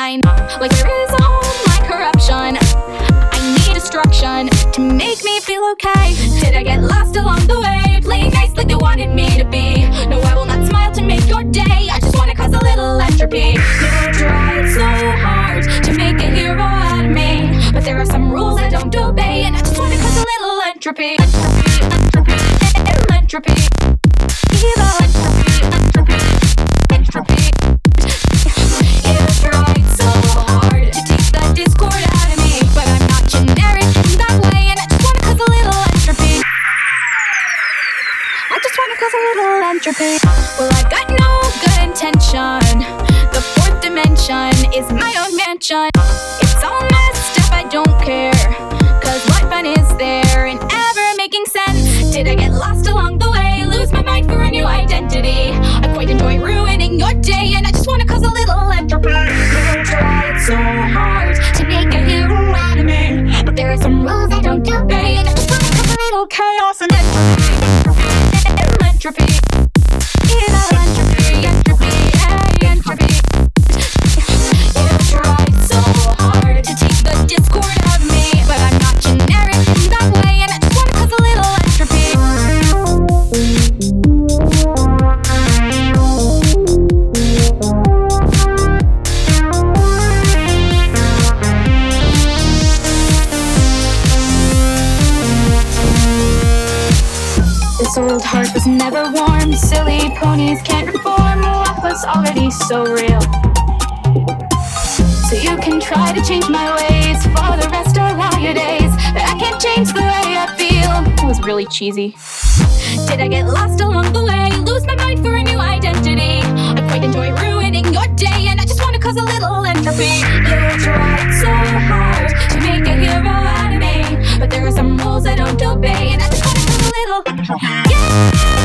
mind. Like there is all my corruption. I need destruction to make me feel okay. Did I get lost along the way, playing nice like they wanted me to be? No, I will not smile to make your day. I just wanna cause a little entropy. You tried so hard to make a hero out of me, but there are some rules I don't obey, and I just wanna cause a little entropy. Entropy, entropy, entropy. Evil entropy, entropy, entropy. You tried so hard to take the discord out of me, but I'm not generic in that way, and I just wanna cause a little entropy. I just wanna cause a little entropy. Well, I got no good intention. The fourth dimension is my own mansion. It's all messed up, I don't care, cause what fun is there in ever making sense? Did I get lost along the way, lose my mind for a new identity? I quite enjoy ruining your day, and I just wanna cause a little entropy. You tried so hard to make a hero out of me, but there are some rules I don't obey, and I just wanna cause a little chaos and entropy. Entropy. Evil entropy, entropy, entropy. You tried so hard to take the discord out of me, but I'm not generic in that way, and I just wanna cause a little entropy. This old heart was never warm. Silly ponies can't reform what was already so real. So you can try to change my ways for the rest of all your days, but I can't change the way I feel. It was really cheesy. Did I get lost along the way, lose my mind for a new identity? I quite enjoy ruining your day, and I just wanna cause a little entropy. You tried so hard to make a hero out of me, but there are some rules I don't obey, and I just wanna cause a little, yeah.